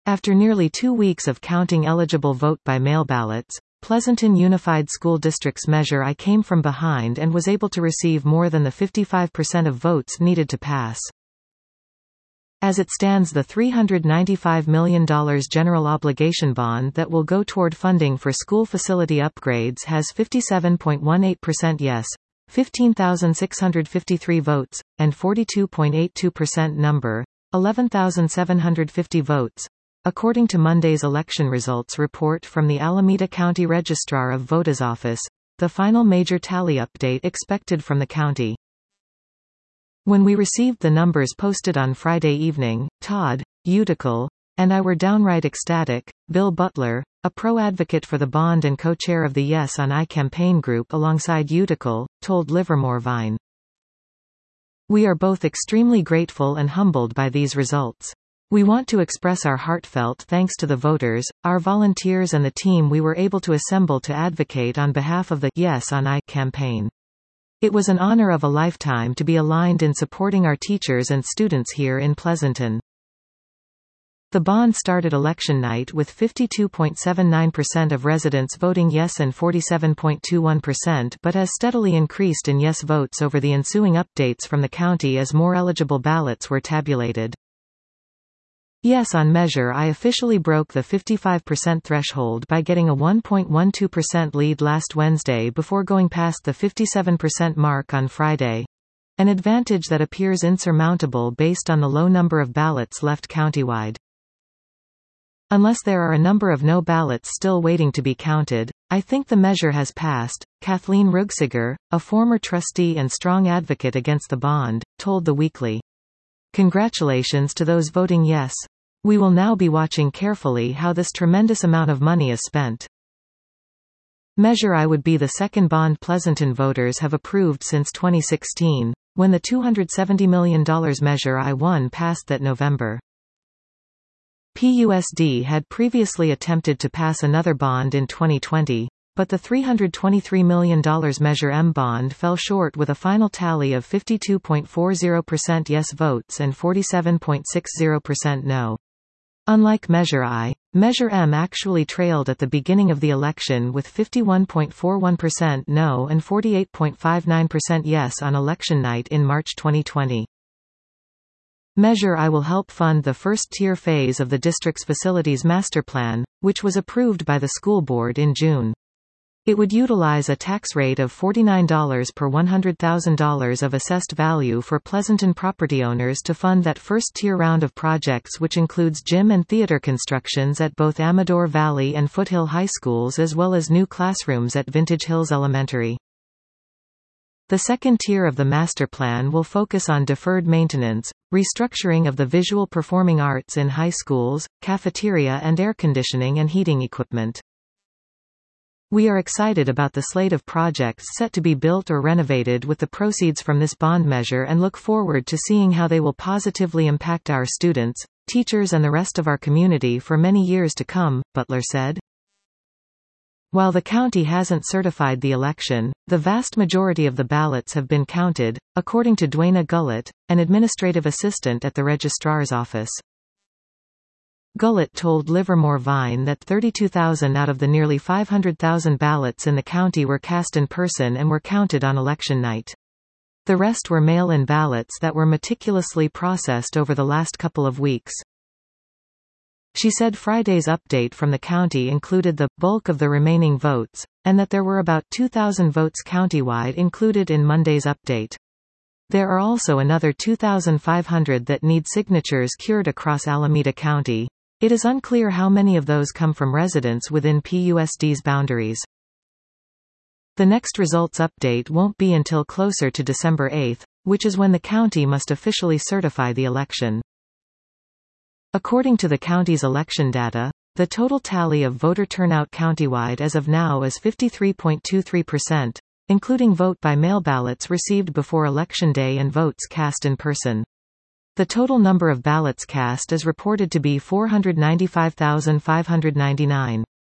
After nearly 2 weeks of counting eligible vote-by-mail ballots, Pleasanton Unified School District's Measure I came from behind and was able to receive more than the 55% of votes needed to pass. As it stands, the $395 million general obligation bond that will go toward funding for school facility upgrades has 57.18% yes, 15,653 votes, and 42.82% number, 11,750 votes, according to Monday's election results report from the Alameda County Registrar of Voter's Office, the final major tally update expected from the county. When we received the numbers posted on Friday evening, Todd Utical and I were downright ecstatic. Bill Butler, a pro-advocate for the bond and co-chair of the Yes on I campaign group alongside Utical, told Livermore Vine. We are both extremely grateful and humbled by these results. We want to express our heartfelt thanks to the voters, our volunteers and the team we were able to assemble to advocate on behalf of the Yes on I campaign. It was an honor of a lifetime to be aligned in supporting our teachers and students here in Pleasanton. The bond started election night with 52.79% of residents voting yes and 47.21%, but has steadily increased in yes votes over the ensuing updates from the county as more eligible ballots were tabulated. Yes on Measure I officially broke the 55% threshold by getting a 1.12% lead last Wednesday before going past the 57% mark on Friday. An advantage that appears insurmountable based on the low number of ballots left countywide. Unless there are a number of no ballots still waiting to be counted, I think the measure has passed, Kathleen Rugsiger, a former trustee and strong advocate against the bond, told The Weekly. Congratulations to those voting yes. We will now be watching carefully how this tremendous amount of money is spent. Measure I would be the second bond Pleasanton voters have approved since 2016, when the $270 million Measure I won passed that November. PUSD had previously attempted to pass another bond in 2020, but the $323 million Measure M bond fell short with a final tally of 52.40% yes votes and 47.60% no. Unlike Measure I, Measure M actually trailed at the beginning of the election with 51.41% no and 48.59% yes on election night in March 2020. Measure I will help fund the first-tier phase of the district's facilities master plan, which was approved by the school board in June. It would utilize a tax rate of $49 per $100,000 of assessed value for Pleasanton property owners to fund that first-tier round of projects, which includes gym and theater constructions at both Amador Valley and Foothill High Schools as well as new classrooms at Vintage Hills Elementary. The second tier of the master plan will focus on deferred maintenance, restructuring of the visual performing arts in high schools, cafeteria and air conditioning and heating equipment. We are excited about the slate of projects set to be built or renovated with the proceeds from this bond measure and look forward to seeing how they will positively impact our students, teachers and the rest of our community for many years to come, Butler said. While the county hasn't certified the election, the vast majority of the ballots have been counted, according to Dwayna Gullett, an administrative assistant at the registrar's office. Gullett told Livermore Vine that 32,000 out of the nearly 500,000 ballots in the county were cast in person and were counted on election night. The rest were mail-in ballots that were meticulously processed over the last couple of weeks. She said Friday's update from the county included the bulk of the remaining votes, and that there were about 2,000 votes countywide included in Monday's update. There are also another 2,500 that need signatures cured across Alameda County. It is unclear how many of those come from residents within PUSD's boundaries. The next results update won't be until closer to December 8, which is when the county must officially certify the election. According to the county's election data, the total tally of voter turnout countywide as of now is 53.23%, including vote-by-mail ballots received before Election Day and votes cast in person. The total number of ballots cast is reported to be 495,599.